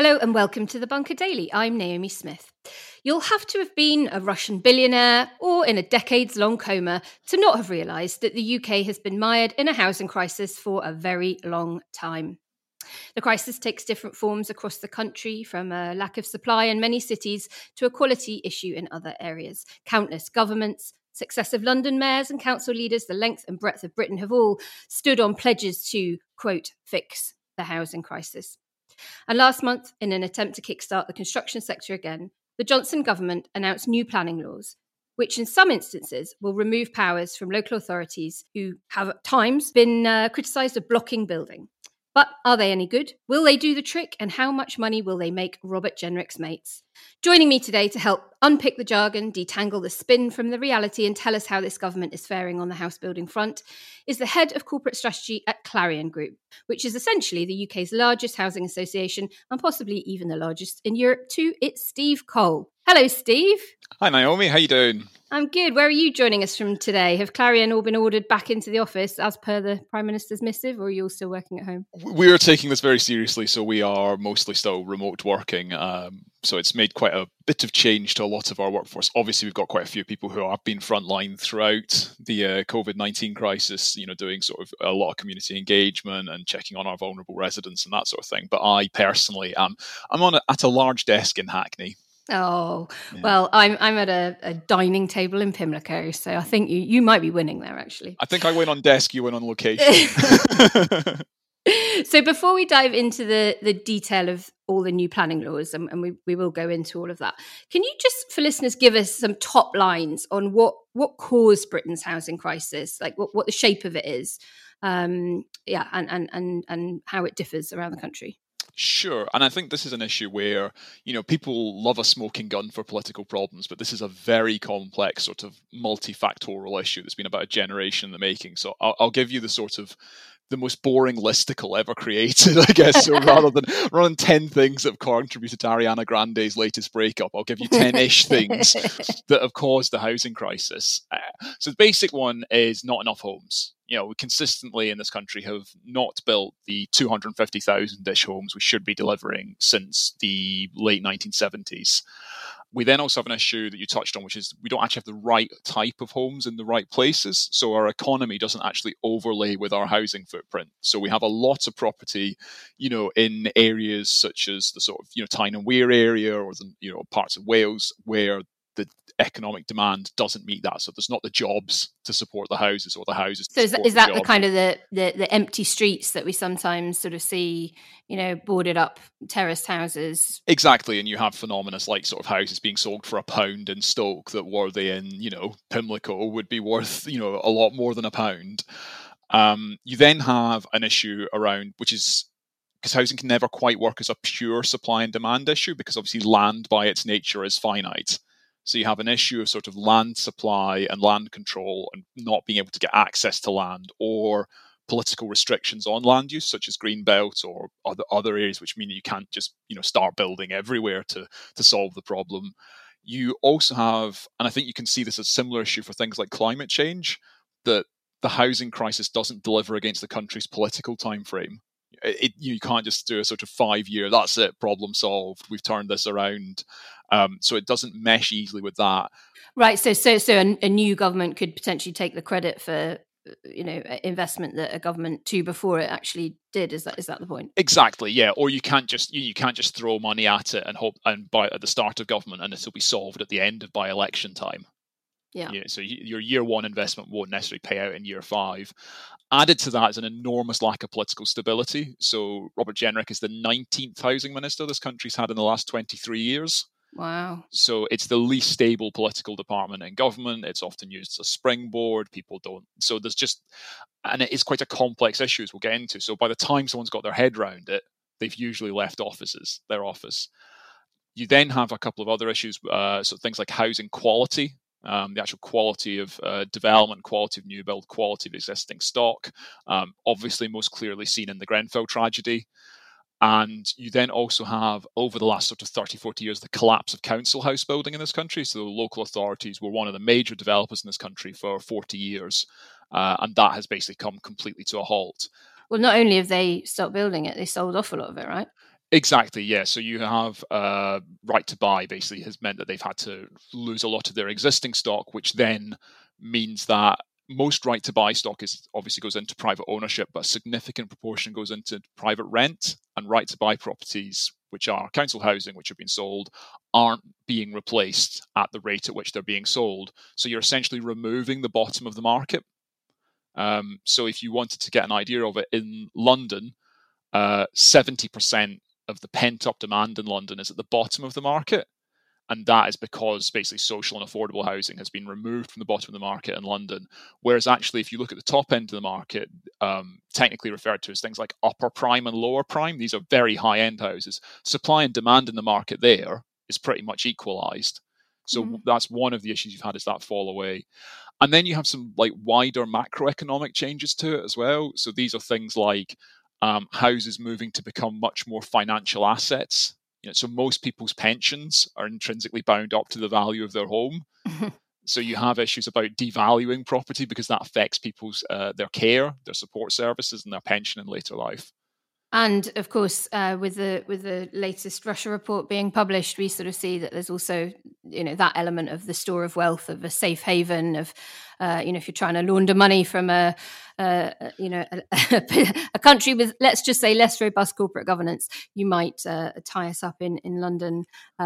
Hello and welcome to the Bunker Daily. I'm Naomi Smith. You'll have to have been a Russian billionaire or in a decades-long coma to not have realised that the UK has been mired in a housing crisis for a very long time. The crisis takes different forms across the country, from a lack of supply in many cities to a quality issue in other areas. Countless governments, successive London mayors and council leaders, the length and breadth of Britain have all stood on pledges to, quote, fix the housing crisis. And last month, in an attempt to kickstart the construction sector again, the Johnson government announced new planning laws, which in some instances will remove powers from local authorities who have at times been criticised of blocking building. But are they any good? Will they do the trick? And how much money will they make Robert Jenrick's mates? Joining me today to help unpick the jargon, detangle the spin from the reality and tell us how this government is faring on the house building front is the head of corporate strategy at Clarion Group, which is essentially the UK's largest housing association and possibly even the largest in Europe too. It's Steve Cole. Hello, Steve. Hi, Naomi. How you doing? I'm good. Where are you joining us from today? Have Clarion all been ordered back into the office as per the Prime Minister's missive, or are you all still working at home? We're taking this very seriously, so we are mostly still remote working. So it's made quite a bit of change to a lot of our workforce. Obviously, we've got quite a few people who have been frontline throughout the COVID-19 crisis, doing sort of a lot of community engagement and checking on our vulnerable residents and that sort of thing. But I personally I'm at a large desk in Hackney. Oh, yeah. Well, I'm at a dining table in Pimlico, so I think you might be winning there, actually. I think I win on desk, you win on location. So before we dive into the detail of all the new planning laws, and we will go into all of that, can you just, for listeners, give us some top lines on what caused Britain's housing crisis, like what the shape of it is, and how it differs around the country? Sure. And I think this is an issue where, people love a smoking gun for political problems, but this is a very complex sort of multifactorial issue that's been about a generation in the making. So I'll give you the most boring listicle ever created, I guess. So rather than 10 things that have contributed to Ariana Grande's latest breakup, I'll give you 10-ish things that have caused the housing crisis. So the basic one is not enough homes. We consistently in this country have not built the 250,000-ish homes we should be delivering since the late 1970s. We then also have an issue that you touched on, which is we don't actually have the right type of homes in the right places. So our economy doesn't actually overlay with our housing footprint. So we have a lot of property, in areas such as the sort of, Tyne and Wear area or the, parts of Wales where the economic demand doesn't meet that. So there's not the jobs to support the houses or the houses. So is that the kind of the empty streets that we sometimes sort of see, boarded up terraced houses? Exactly. And you have phenomena like sort of houses being sold for £1 in Stoke that were they in, Pimlico would be worth, a lot more than £1. You then have an issue around, which is, because housing can never quite work as a pure supply and demand issue, because obviously land by its nature is finite. So you have an issue of sort of land supply and land control and not being able to get access to land, or political restrictions on land use, such as green belt or other areas, which mean you can't just start building everywhere to solve the problem. You also have, and I think you can see this as a similar issue for things like climate change, that the housing crisis doesn't deliver against the country's political timeframe. You can't just do a sort of 5-year, that's it, problem solved, we've turned this around. So it doesn't mesh easily with that. Right. So a new government could potentially take the credit for investment that a government before it actually did. Is that the point? Exactly. Yeah. Or you can't just throw money at it and hope and buy at the start of government and it'll be solved at the end of by election time. Yeah. So your year one investment won't necessarily pay out in year 5. Added to that is an enormous lack of political stability. So Robert Jenrick is the 19th housing minister this country's had in the last 23 years. Wow. So it's the least stable political department in government. It's often used as a springboard. People don't. So there's just, and it is quite a complex issue as we'll get into. So by the time someone's got their head around it, they've usually left their office. You then have a couple of other issues. So things like housing quality. The actual quality of development, quality of new build, quality of existing stock, obviously most clearly seen in the Grenfell tragedy. And you then also have, over the last sort of 30, 40 years, the collapse of council house building in this country. So the local authorities were one of the major developers in this country for 40 years. And that has basically come completely to a halt. Well, not only have they stopped building it, they sold off a lot of it, right? Exactly, yeah. So you have right to buy basically has meant that they've had to lose a lot of their existing stock, which then means that most right to buy stock is obviously goes into private ownership, but a significant proportion goes into private rent, and right to buy properties, which are council housing, which have been sold, aren't being replaced at the rate at which they're being sold. So you're essentially removing the bottom of the market. So if you wanted to get an idea of it, in London, 70% of the pent-up demand in London is at the bottom of the market. And that is because basically social and affordable housing has been removed from the bottom of the market in London. Whereas actually, if you look at the top end of the market, technically referred to as things like upper prime and lower prime, these are very high-end houses. Supply and demand in the market there is pretty much equalized. So that's one of the issues you've had, is that fall away. And then you have some like wider macroeconomic changes to it as well. So these are things like houses moving to become much more financial assets. So most people's pensions are intrinsically bound up to the value of their home. So you have issues about devaluing property because that affects people's their care, their support services, and their pension in later life. And of course, with the latest Russia report being published, we sort of see that there's also, that element of the store of wealth, of a safe haven, of, if you're trying to launder money from a country with, let's just say, less robust corporate governance, you might tie us up in London.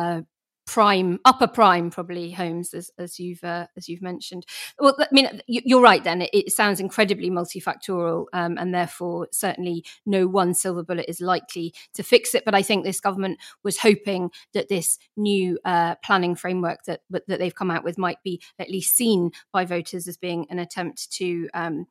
Upper prime probably homes, as you've mentioned. Well, I mean, you're right. Then it sounds incredibly multifactorial, and therefore certainly no one silver bullet is likely to fix it. But I think this government was hoping that this new planning framework that they've come out with might be at least seen by voters as being an attempt to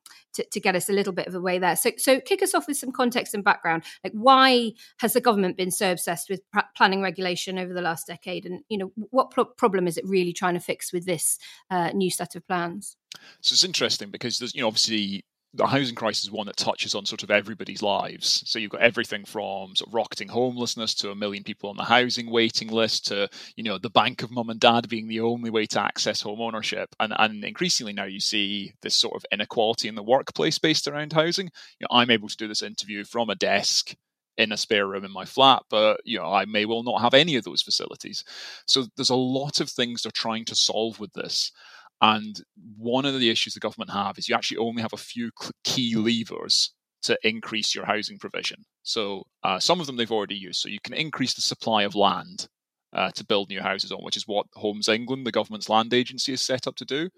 get us a little bit of a way there. So kick us off with some context and background. Like, why has the government been so obsessed with planning regulation over the last decade? And what problem is it really trying to fix with this new set of plans? So it's interesting because there's, obviously the housing crisis is one that touches on sort of everybody's lives. So you've got everything from sort of rocketing homelessness to 1 million people on the housing waiting list to, the bank of mum and dad being the only way to access home ownership. And increasingly now you see this sort of inequality in the workplace based around housing. I'm able to do this interview from a desk in a spare room in my flat, but I may well not have any of those facilities. So there's a lot of things they're trying to solve with this. And one of the issues the government have is you actually only have a few key levers to increase your housing provision. So some of them they've already used. So you can increase the supply of land to build new houses on, which is what Homes England, the government's land agency, is set up to do.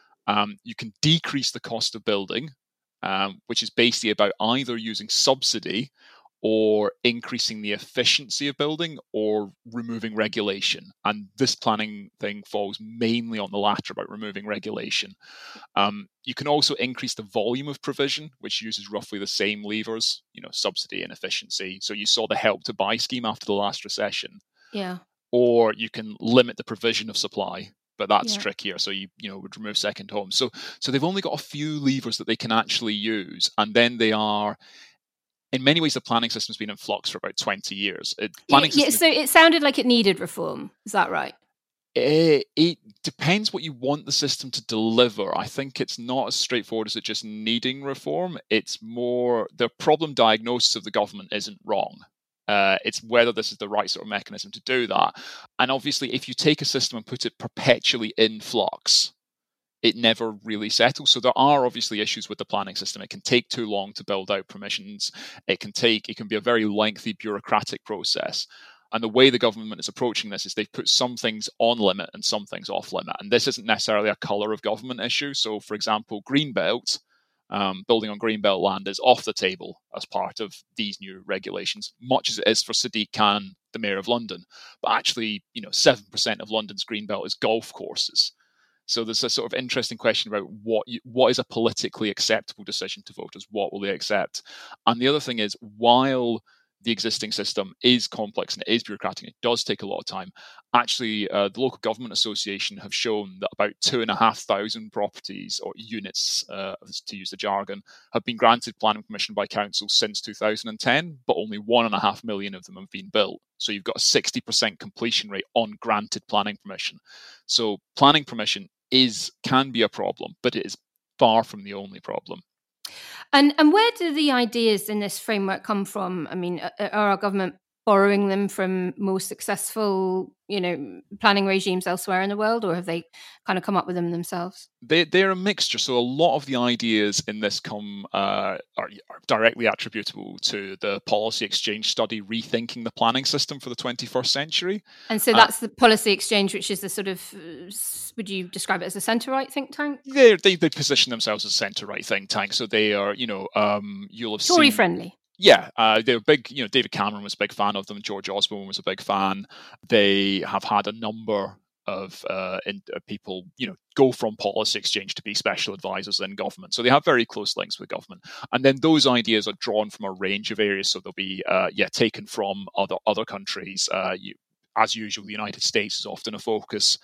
You can decrease the cost of building, which is basically about either using subsidy or increasing the efficiency of building or removing regulation. And this planning thing falls mainly on the latter, about removing regulation. You can also increase the volume of provision, which uses roughly the same levers, subsidy and efficiency. So you saw the Help to Buy scheme after the last recession. Yeah. Or you can limit the provision of supply, but that's trickier. So you would remove second homes. So they've only got a few levers that they can actually use, and then they are, in many ways, the planning system's been in flux for about 20 years. So it sounded like it needed reform. Is that right? It depends what you want the system to deliver. I think it's not as straightforward as it just needing reform. It's more the problem diagnosis of the government isn't wrong. It's whether this is the right sort of mechanism to do that. And obviously, if you take a system and put it perpetually in flux, it never really settles. So there are obviously issues with the planning system. It can take too long to build out permissions. It can be a very lengthy bureaucratic process. And the way the government is approaching this is they've put some things on limit and some things off limit. And this isn't necessarily a colour of government issue. So, for example, Greenbelt, building on Greenbelt land is off the table as part of these new regulations, much as it is for Sadiq Khan, the Mayor of London. But actually, 7% of London's Greenbelt is golf courses. So there's a sort of interesting question about what is a politically acceptable decision to voters? What will they accept? And the other thing is, while the existing system is complex and it is bureaucratic, it does take a lot of time. Actually, the Local Government Association have shown that about 2,500 properties or units, to use the jargon, have been granted planning permission by council since 2010, but only 1.5 million of them have been built. So you've got a 60% completion rate on granted planning permission. So planning permission can be a problem, but it is far from the only problem. And where do the ideas in this framework come from? I mean, are our government borrowing them from more successful, planning regimes elsewhere in the world, or have they kind of come up with them themselves? They're a mixture. So a lot of the ideas in this are directly attributable to the policy exchange study Rethinking the Planning System for the 21st Century. And so that's the policy exchange, which is the sort of, would you describe it as a centre-right think tank? They position themselves as a centre-right think tank. So they are, you'll have Tory seen, friendly. Yeah, they're big. David Cameron was a big fan of them. George Osborne was a big fan. They have had a number of people, go from policy exchange to be special advisors in government. So they have very close links with government. And then those ideas are drawn from a range of areas. So they'll be, taken from other countries. As usual, the United States is often a focus,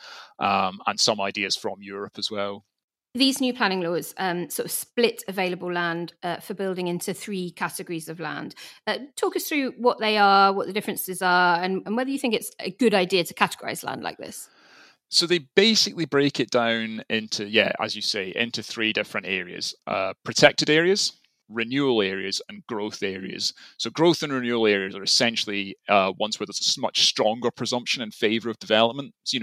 and some ideas from Europe as well. These new planning laws sort of split available land for building into 3 categories of land. Talk us through what they are, what the differences are, and whether you think it's a good idea to categorise land like this. So they basically break it down into, as you say, into 3 different areas: protected areas, renewal areas, and growth areas. So growth and renewal areas are essentially ones where there's a much stronger presumption in favour of development. So,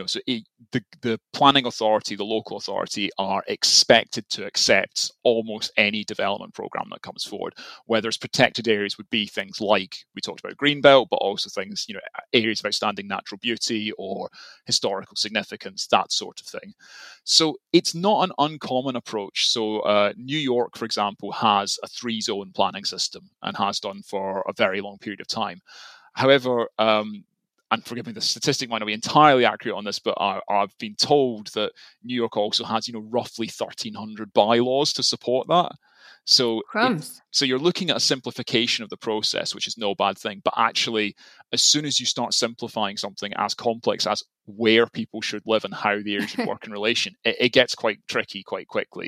the planning authority, the local authority, are expected to accept almost any development programme that comes forward. Whereas protected areas would be things like, we talked about Greenbelt, but also things, areas of outstanding natural beauty or historical significance, that sort of thing. So it's not an uncommon approach. So New York, for example, has a 3-zone planning system and has done for a very long period of time. However, and forgive me, the statistic might not be entirely accurate on this, but I've been told that New York also has, roughly 1,300 bylaws to support that. So you're looking at a simplification of the process, which is no bad thing. But actually, as soon as you start simplifying something as complex as where people should live and how the area should work in relation, it gets quite tricky quite quickly.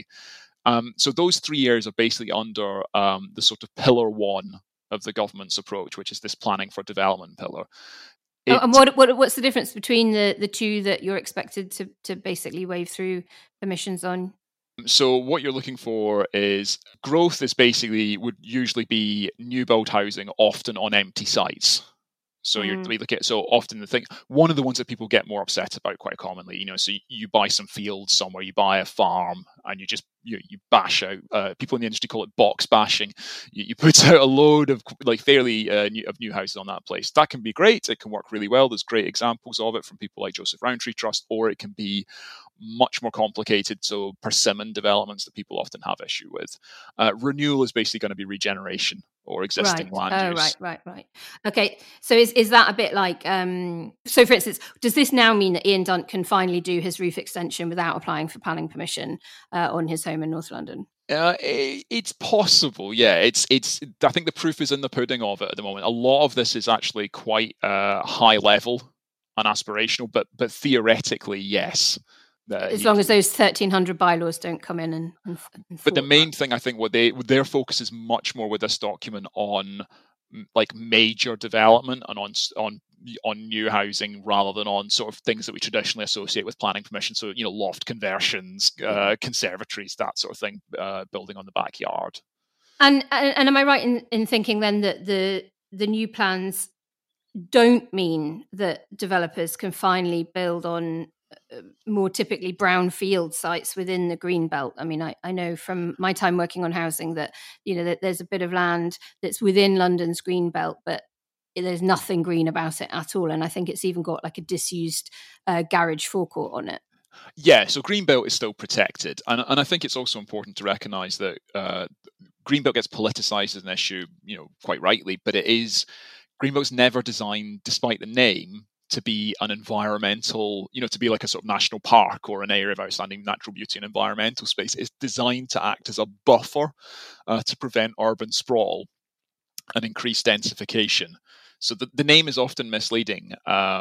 So those 3 areas are basically under the sort of pillar 1 of the government's approach, which is this planning for development pillar. And what's the difference between the 2 that you're expected to basically wave through permissions on? So what you're looking for is growth would usually be new build housing, often on empty sites. So so often one of the ones that people get more upset about quite commonly, so you buy some fields somewhere, you buy a farm, and you just you bash out. People in the industry call it box bashing. You put out a load of fairly new houses on that place. That can be great. It can work really well. There's great examples of it from people like Joseph Rowntree Trust, or it can be much more complicated. So persimmon developments that people often have issue with. Renewal is basically going to be regeneration or existing land use. Right. Okay, so is that a bit like, so for instance, does this now mean that Ian Dunt can finally do his roof extension without applying for planning permission on his home in North London? It's possible, yeah. It's. I think the proof is in the pudding of it at the moment. A lot of this is actually quite high level and aspirational, but theoretically, yes. As long as those 1,300 bylaws don't come in and but the main thing, I think, their focus is much more with this document on major development and on new housing rather than on sort of things that we traditionally associate with planning permission. So loft conversions, conservatories, that sort of thing, building on the backyard. And am I right in thinking then that the new plans don't mean that developers can finally build on more typically brownfield sites within the green belt? I mean, I know from my time working on housing that that there's a bit of land that's within London's green belt, but there's nothing green about it at all, and I think it's even got a disused garage forecourt on it. Yeah, so greenbelt is still protected, and I think it's also important to recognise that greenbelt gets politicised as an issue, quite rightly, but greenbelt's never designed, despite the name, to be an environmental, to be like a sort of national park or an area of outstanding natural beauty and environmental space. It's designed to act as a buffer to prevent urban sprawl and increase densification. So the name is often misleading.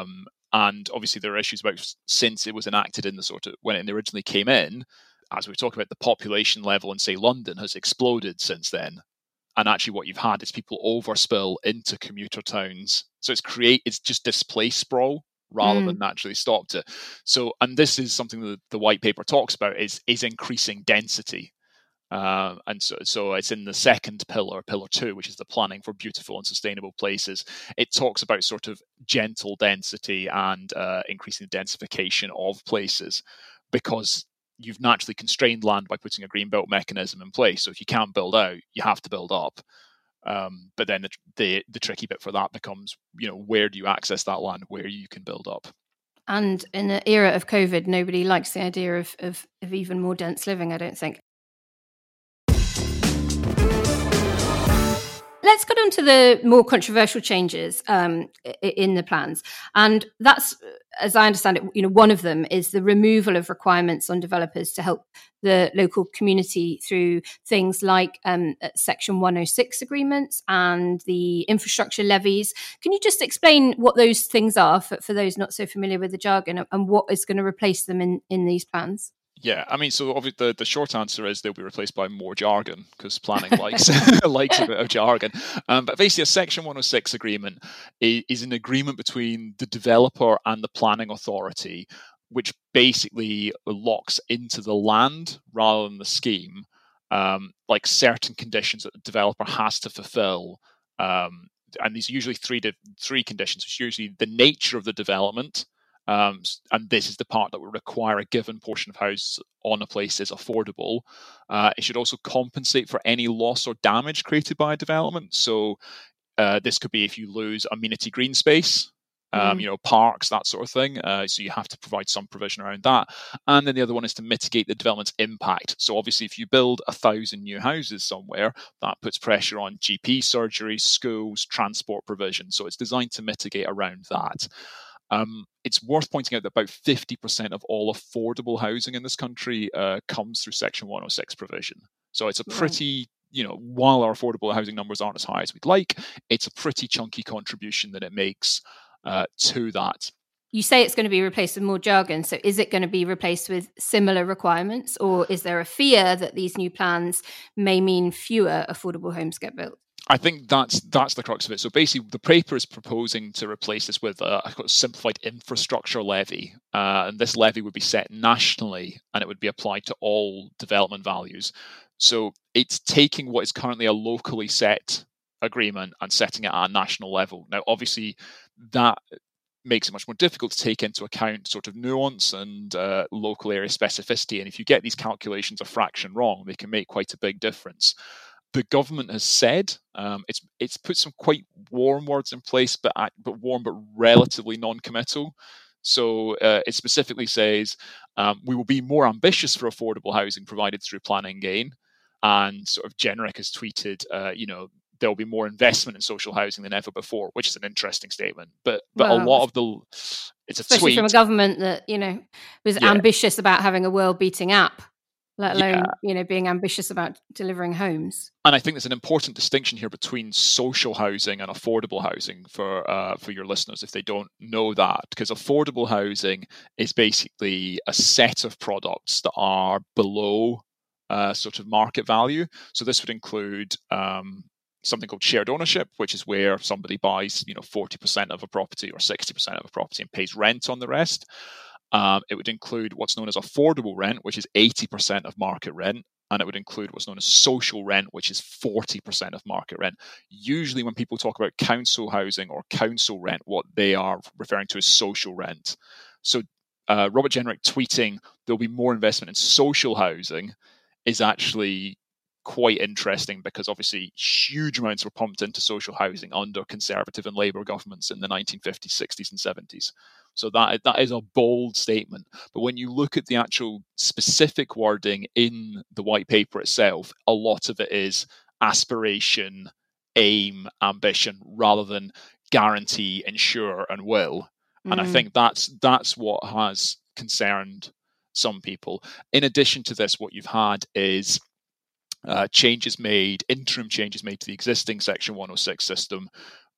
And obviously there are issues about, since it was enacted in the sort of, when it originally came in, as we talk about, the population level in, say, London has exploded since then. And actually what you've had is people overspill into commuter towns. So it's just displaced sprawl rather than naturally stopped it. So, and this is something that the white paper talks about, is increasing density. And so it's in the second pillar, pillar 2, which is the planning for beautiful and sustainable places. It talks about sort of gentle density and increasing the densification of places, because you've naturally constrained land by putting a green belt mechanism in place. So if you can't build out, you have to build up. But then the tricky bit for that becomes, where do you access that land where you can build up? And in the era of COVID, nobody likes the idea of even more dense living, I don't think. Let's get on to the more controversial changes in the plans. And that's, as I understand it, one of them is the removal of requirements on developers to help the local community through things like Section 106 agreements and the infrastructure levies. Can you just explain what those things are for those not so familiar with the jargon, and what is going to replace them in these plans? Yeah, I mean, so obviously the short answer is they'll be replaced by more jargon, because planning likes likes a bit of jargon. But basically, a Section 106 agreement is an agreement between the developer and the planning authority, which basically locks into the land rather than the scheme, like certain conditions that the developer has to fulfill. And these are usually three conditions. It's usually the nature of the development. And this is the part that will require a given portion of houses on a place is affordable. It should also compensate for any loss or damage created by a development. So this could be if you lose amenity green space, parks, that sort of thing. So you have to provide some provision around that. And then the other one is to mitigate the development's impact. So obviously, if you build 1,000 new houses somewhere, that puts pressure on GP surgeries, schools, transport provision. So it's designed to mitigate around that. It's worth pointing out that about 50% of all affordable housing in this country comes through Section 106 provision. So it's a pretty, while our affordable housing numbers aren't as high as we'd like, it's a pretty chunky contribution that it makes to that. You say it's going to be replaced with more jargon. So is it going to be replaced with similar requirements, or is there a fear that these new plans may mean fewer affordable homes get built? I think that's the crux of it. So basically, the paper is proposing to replace this with a simplified infrastructure levy. And this levy would be set nationally, and it would be applied to all development values. So it's taking what is currently a locally set agreement and setting it at a national level. Now, obviously, that makes it much more difficult to take into account sort of nuance and local area specificity. And if you get these calculations a fraction wrong, they can make quite a big difference. The government has said it's put some quite warm words in place, but relatively non-committal. So it specifically says we will be more ambitious for affordable housing provided through planning gain. And sort of Generic has tweeted, there will be more investment in social housing than ever before, which is an interesting statement. But a lot of it's a especially tweet from a government that was ambitious about having a world-beating app, let alone being ambitious about delivering homes. And I think there's an important distinction here between social housing and affordable housing for your listeners if they don't know that, because affordable housing is basically a set of products that are below sort of market value. So this would include something called shared ownership, which is where somebody buys 40% of a property or 60% of a property and pays rent on the rest. It would include what's known as affordable rent, which is 80% of market rent. And it would include what's known as social rent, which is 40% of market rent. Usually when people talk about council housing or council rent, what they are referring to is social rent. So Robert Jenrick tweeting there'll be more investment in social housing is actually quite interesting, because obviously huge amounts were pumped into social housing under Conservative and Labour governments in the 1950s, 60s and 70s. So that is a bold statement. But when you look at the actual specific wording in the white paper itself, a lot of it is aspiration, aim, ambition, rather than guarantee, ensure, and will. And I think that's what has concerned some people. In addition to this, what you've had is interim changes made to the existing Section 106 system,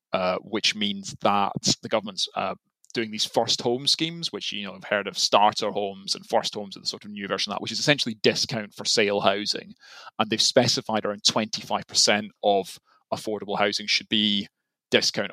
which means that the government's doing these first home schemes, which have heard of starter homes, and first homes are the sort of new version of that, which is essentially discount for sale housing. And they've specified around 25% of affordable housing should be discount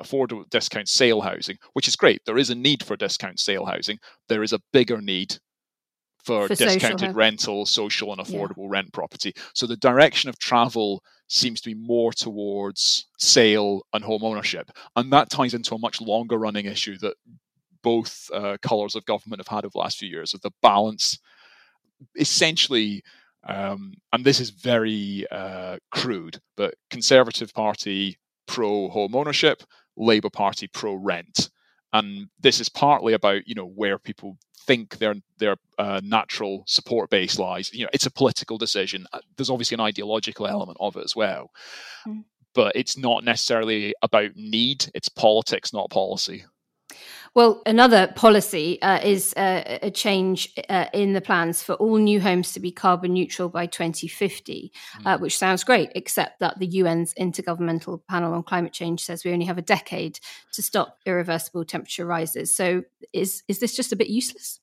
sale housing, which is great. There is a need for discount sale housing. There is a bigger need for discounted rental, social and affordable rent property. So the direction of travel seems to be more towards sale and home ownership. And that ties into a much longer running issue that both colours of government have had over the last few years, of the balance, essentially, and this is very crude, but Conservative Party pro-home ownership, Labour Party pro-rent. And this is partly about, where people think their natural support base lies. It's a political decision. There's obviously an ideological element of it as well. But it's not necessarily about need. It's politics, not policy. Well, another policy is a change in the plans for all new homes to be carbon neutral by 2050, which sounds great, except that the UN's Intergovernmental Panel on Climate Change says we only have a decade to stop irreversible temperature rises. So is this just a bit useless?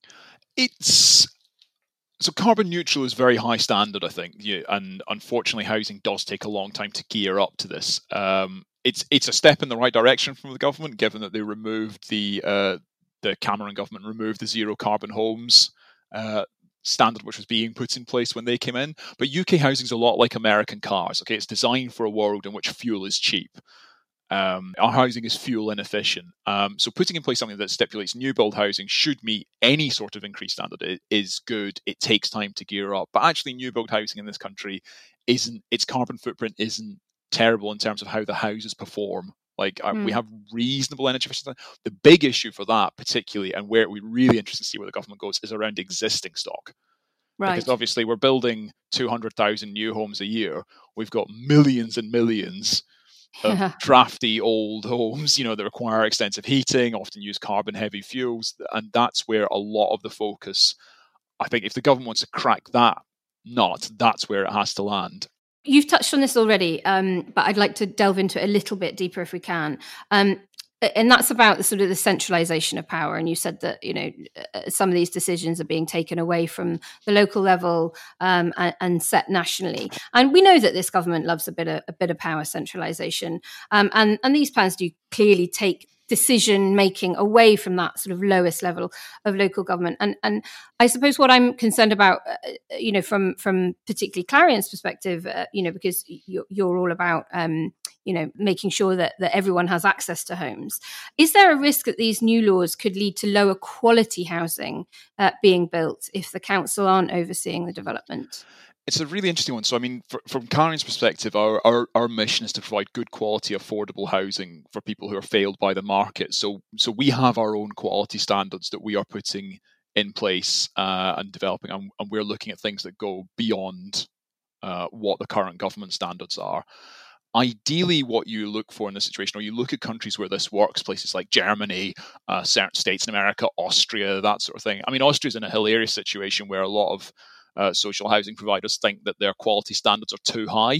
So carbon neutral is very high standard, I think, and unfortunately housing does take a long time to gear up to this. It's a step in the right direction from the government, given that they removed the Cameron government removed the zero carbon homes standard, which was being put in place when they came in. But UK housing is a lot like American cars. Okay, it's designed for a world in which fuel is cheap. Our housing is fuel inefficient. So putting in place something that stipulates new build housing should meet any sort of increased standard is good. It takes time to gear up. But actually, new build housing in this country its carbon footprint isn't terrible in terms of how the houses perform. We have reasonable energy efficiency. The big issue for that, particularly, and where it would be really interesting to see where the government goes, is around existing stock. Right. Because obviously we're building 200,000 new homes a year. We've got millions and millions of drafty old homes, that require extensive heating, often use carbon-heavy fuels, and that's where a lot of the focus, I think, if the government wants to crack that nut, that's where it has to land. You've touched on this already, but I'd like to delve into it a little bit deeper if we can. And that's about the centralisation of power. And you said that, some of these decisions are being taken away from the local level and set nationally. And we know that this government loves a bit of power centralisation. And these plans do clearly take decision making away from that sort of lowest level of local government. And I suppose what I'm concerned about, from particularly Clarion's perspective, because you're all about, making sure that everyone has access to homes. Is there a risk that these new laws could lead to lower quality housing being built if the council aren't overseeing the development? It's a really interesting one. So, I mean, from Clarion's perspective, our mission is to provide good quality, affordable housing for people who are failed by the market. So we have our own quality standards that we are putting in place and developing, and we're looking at things that go beyond what the current government standards are. Ideally, what you look for in this situation, or you look at countries where this works, places like Germany, certain states in America, Austria, that sort of thing. I mean, Austria's in a hilarious situation where a lot of social housing providers think that their quality standards are too high,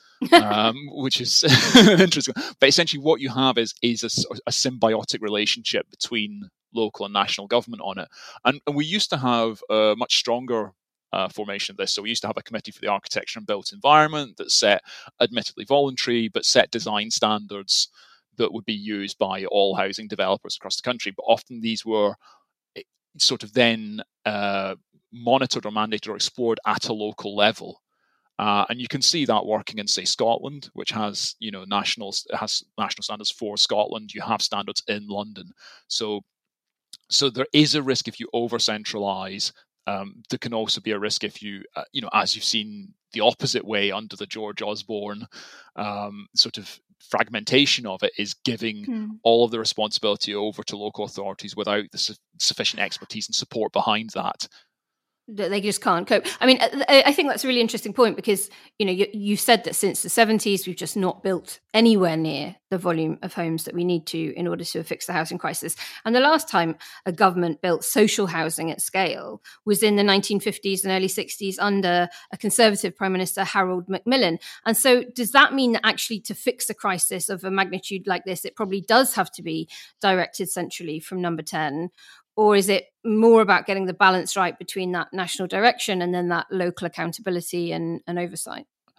which is interesting. But essentially what you have is a symbiotic relationship between local and national government on it. And we used to have a much stronger formation of this. So we used to have a committee for the architecture and built environment that set, admittedly voluntary, but set design standards that would be used by all housing developers across the country. But often these were sort of then monitored or mandated or explored at a local level. And you can see that working in, say, Scotland, which has, national standards for Scotland. You have standards in London. So there is a risk if you over-centralise. There can also be a risk if you, as you've seen the opposite way under the George Osborne sort of fragmentation of it, is giving all of the responsibility over to local authorities without the sufficient expertise and support behind that. They just can't cope. I mean, I think that's a really interesting point because, you said that since the 70s, we've just not built anywhere near the volume of homes that we need to in order to fix the housing crisis. And the last time a government built social housing at scale was in the 1950s and early 60s under a Conservative Prime Minister, Harold Macmillan. And so does that mean that actually to fix a crisis of a magnitude like this, it probably does have to be directed centrally from Number 10? Or is it more about getting the balance right between that national direction and then that local accountability and oversight?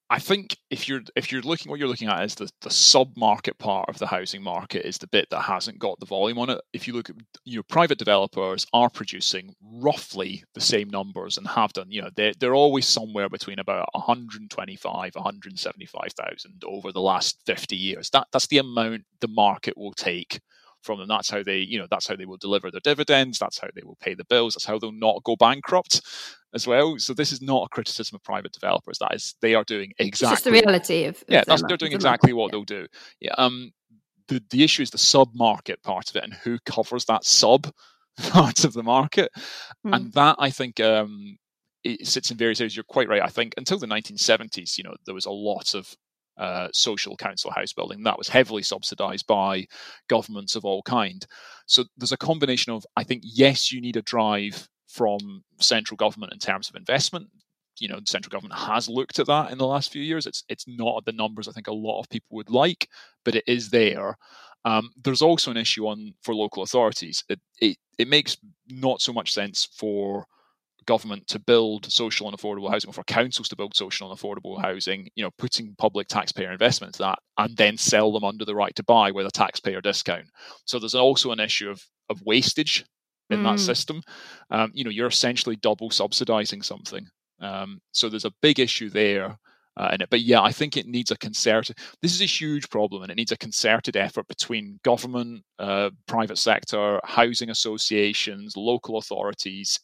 I think if you're looking, what you're looking at is the sub-market part of the housing market is the bit that hasn't got the volume on it. If you look at, private developers are producing roughly the same numbers and have done, they're always somewhere between about 125, 175,000 over the last 50 years. That's the amount the market will take from them. That's how they will deliver their dividends. That's how they will pay the bills. That's how they'll not go bankrupt as well. So this is not a criticism of private developers. They are doing exactly. It's just the reality of they're doing exactly what they'll do. Yeah. The issue is the sub-market part of it and who covers that sub part of the market, and that I think it sits in various areas. You're quite right. I think until the 1970s, there was a lot of social council house building that was heavily subsidized by governments of all kind. So there's a combination of, I think, yes, you need a drive from central government in terms of investment. The central government has looked at that in the last few years. It's not at the numbers I think a lot of people would like, but it is there. There's also an issue for local authorities. It makes not so much sense for government to build social and affordable housing, or for councils to build social and affordable housing, putting public taxpayer investment into that and then sell them under the right to buy with a taxpayer discount. So there's also an issue of wastage in that system. You're essentially double subsidizing something. So there's a big issue there in it. But yeah, I think it needs this is a huge problem, and it needs a concerted effort between government, private sector, housing associations, local authorities.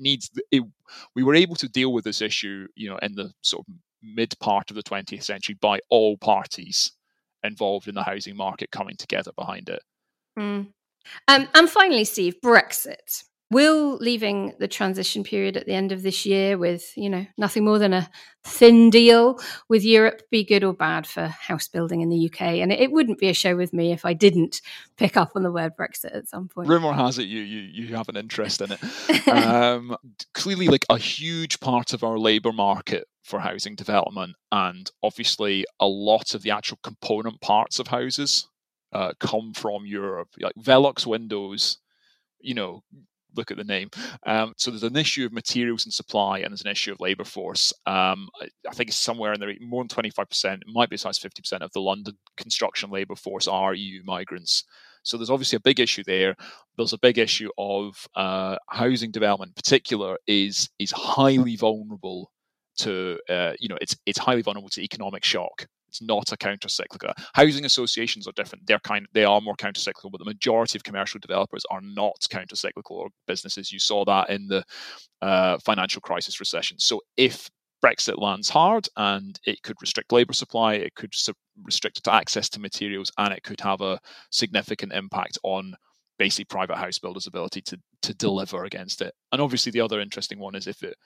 We were able to deal with this issue, in the sort of mid part of the 20th century by all parties involved in the housing market coming together behind it. And finally, Steve, Brexit. Will leaving the transition period at the end of this year with, nothing more than a thin deal with Europe be good or bad for house building in the UK? And it wouldn't be a show with me if I didn't pick up on the word Brexit at some point. Rumour has it you have an interest in it. Clearly, like a huge part of our labour market for housing development, and obviously a lot of the actual component parts of houses come from Europe. Like Velux windows, look at the name. So there's an issue of materials and supply, and there's an issue of labour force. I think it's somewhere in the more than 25%, it might be as high as 50% of the London construction labour force are EU migrants. So there's obviously a big issue there. There's a big issue of housing development in particular is highly vulnerable to, it's highly vulnerable to economic shock. It's not a counter-cyclical. Housing associations are different. They are more counter-cyclical, but the majority of commercial developers are not counter-cyclical or businesses. You saw that in the financial crisis recession. So if Brexit lands hard, and it could restrict labour supply, it could restrict access to materials, and it could have a significant impact on basically private house builders' ability to deliver against it. And obviously the other interesting one is if it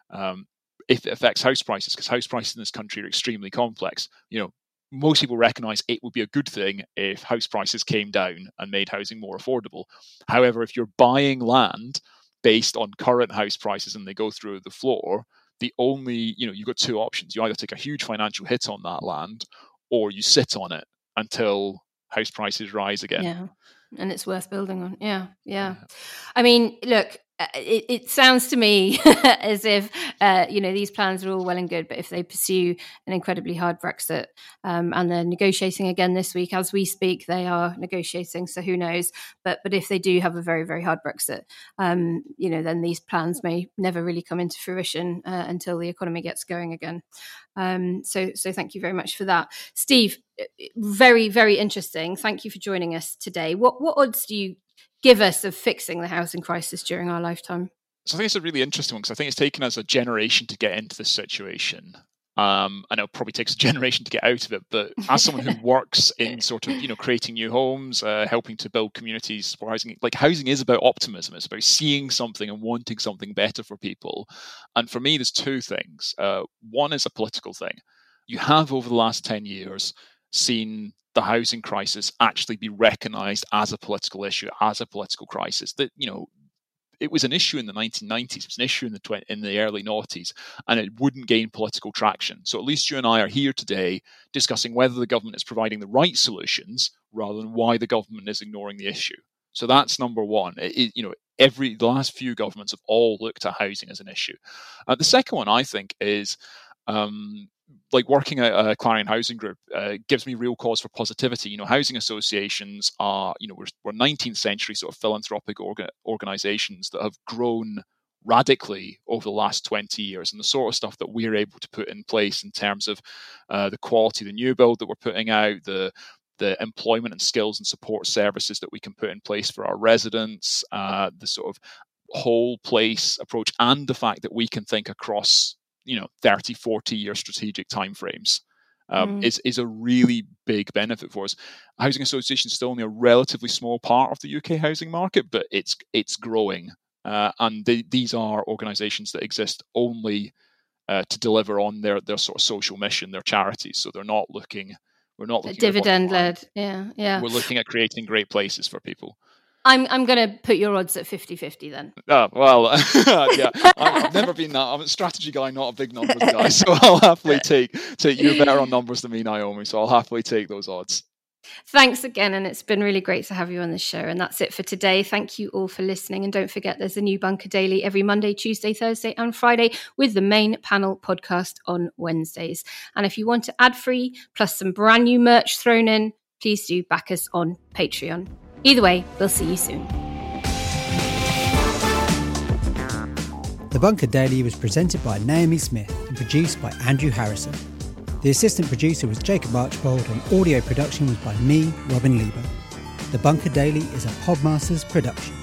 affects house prices, because house prices in this country are extremely complex. Most people recognise it would be a good thing if house prices came down and made housing more affordable. However, if you're buying land based on current house prices and they go through the floor, you've got two options. You either take a huge financial hit on that land, or you sit on it until house prices rise again. Yeah, and it's worth building on. Yeah. I mean, look, it sounds to me as if these plans are all well and good, but if they pursue an incredibly hard Brexit, and they're negotiating again this week as we speak, they are negotiating, so who knows? But if they do have a very, very hard Brexit, then these plans may never really come into fruition until the economy gets going again. So thank you very much for that, Steve. Very, very interesting. Thank you for joining us today. What odds do you give us of fixing the housing crisis during our lifetime? So I think it's a really interesting one, because I think it's taken us a generation to get into this situation. And it'll probably take us a generation to get out of it. But as someone who works in sort of, creating new homes, helping to build communities for housing, like housing is about optimism. It's about seeing something and wanting something better for people. And for me, there's two things. One is a political thing. You have, over the last 10 years, seen the housing crisis actually be recognised as a political issue, as a political crisis. That it was an issue in the 1990s, it was an issue in the early noughties, and it wouldn't gain political traction. So at least you and I are here today discussing whether the government is providing the right solutions rather than why the government is ignoring the issue. So that's number one. The last few governments have all looked at housing as an issue. The second one, I think, is like working at a Clarion Housing Group gives me real cause for positivity. You know, housing associations are, you know, we're 19th century sort of philanthropic organizations that have grown radically over the last 20 years, and the sort of stuff that we're able to put in place in terms of the quality of the new build that we're putting out, the employment and skills and support services that we can put in place for our residents, the sort of whole place approach, and the fact that we can think across, you know, 30, 40-year strategic timeframes is a really big benefit for us. Housing associations are still only a relatively small part of the UK housing market, but it's growing. And these are organisations that exist only to deliver on their sort of social mission, their charities. So we're not looking dividend led. Yeah. We're looking at creating great places for people. I'm going to put your odds at 50-50 then. Oh, well, yeah. I've never been that. I'm a strategy guy, not a big numbers guy. So I'll happily take you're better on numbers than me, Naomi. So I'll happily take those odds. Thanks again, and it's been really great to have you on the show. And that's it for today. Thank you all for listening. And don't forget, there's a new Bunker Daily every Monday, Tuesday, Thursday and Friday, with the main panel podcast on Wednesdays. And if you want to ad-free, plus some brand new merch thrown in, please do back us on Patreon. Either way, we'll see you soon. The Bunker Daily was presented by Naomi Smith and produced by Andrew Harrison. The assistant producer was Jacob Archbold and audio production was by me, Robin Lieber. The Bunker Daily is a Podmasters production.